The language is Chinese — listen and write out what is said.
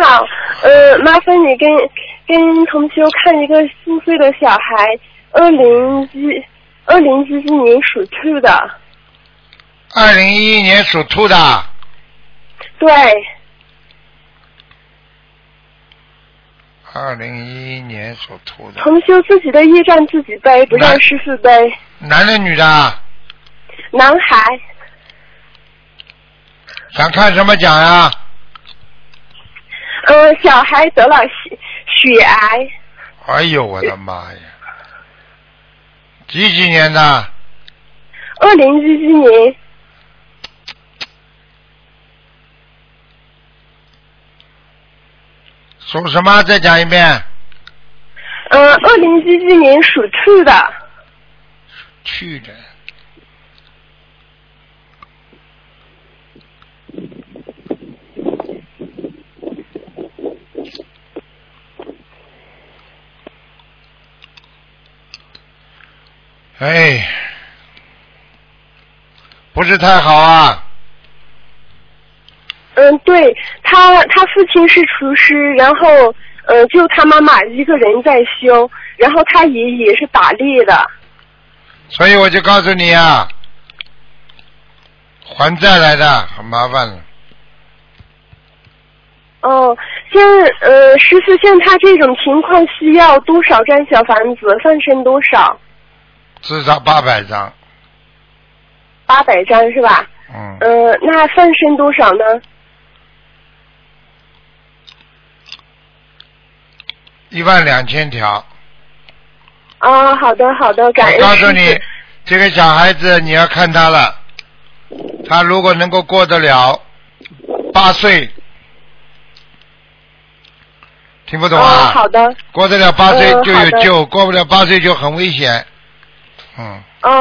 好，麻烦你跟同学看一个4岁的小孩，2011年属兔的。 2011年属兔的。 对。 2011年属兔的。 同修自己的业障自己背，不让师父背。 男的女的？ 男孩。 想看什么奖呀？ 小孩得了血癌。 哎呦我的妈呀！几年的 ？2011年。 属什么？再讲一遍。 2011年属兔的。 去的。哎，不是太好啊。 对，他父亲是厨师，然后就他妈妈一个人在修，然后他爷爷是打猎的。 所以我就告诉你啊，还债来的，很麻烦了。 哦，师父像他这种情况需要多少张小房子？放生多少？ 至少800张。 800张是吧？那放生多少呢 ？12000条。 好的好的，感恩师父。 我告诉你，这个小孩子你要看他了，他如果能够过得了8岁，听不懂啊？ 好的。 过得了8岁就有救，过不了8岁就很危险。